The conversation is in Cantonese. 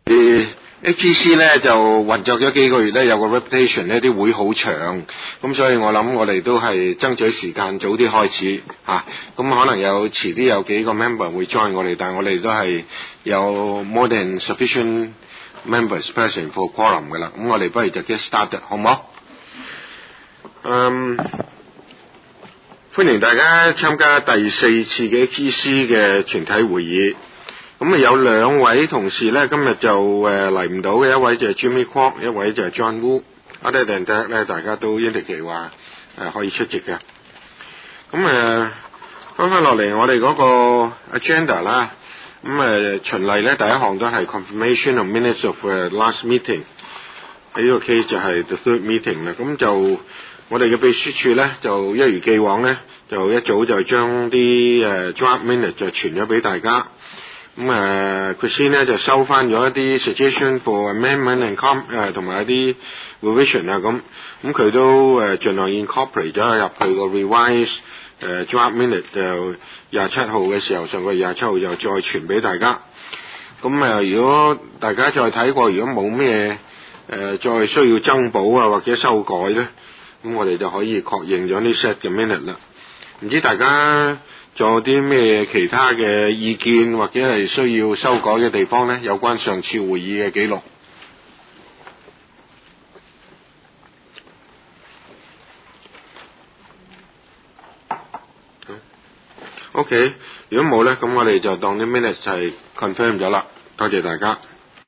AGC 咧就運作咗幾個月咧，有個 reputation 呢啲會好長，咁所以我諗我哋都係爭取時間早啲開始嚇，咁可能遲啲有幾個 member 會 join 我哋，但係我哋都係有 more than sufficient members present for quorum 㗎啦，咁我哋不如就 get started 好唔好？歡迎大家參加第4次嘅 AGC 嘅全體會議。咁有兩位同事咧，今日就嚟唔到嘅，一位就係 Jimmy Kwok， 一位就係 John Wu。Other than that 咧，大家都 indicate 話可以出席嘅。咁翻落嚟我哋嗰個 agenda 啦。咁循例咧，第一項都係 confirmation of minutes of last meeting。喺呢個 case 就係 the third meeting 啦。咁就我哋嘅秘書處咧，就一如既往咧，就一早就將啲draft minute 就傳咗俾大家。Christine 咧就收翻咗一啲 suggestion for amendment and 同埋一啲 revision 啊咁佢都盡量 incorporate 咗入去個 revise draft minute 就27號嘅時候，上個月27號又再傳俾大家。如果大家再睇過，如果冇咩再需要增補啊或者修改咧，咁我哋就可以確認咗呢 set 嘅 minute 啦。唔知大家仲有啲咩其他嘅意見或者係需要修改嘅地方呢？有關上次會議嘅記錄。OK， 如果冇呢，咁我哋就當啲 minutes 係 confirm 咗啦。多謝大家。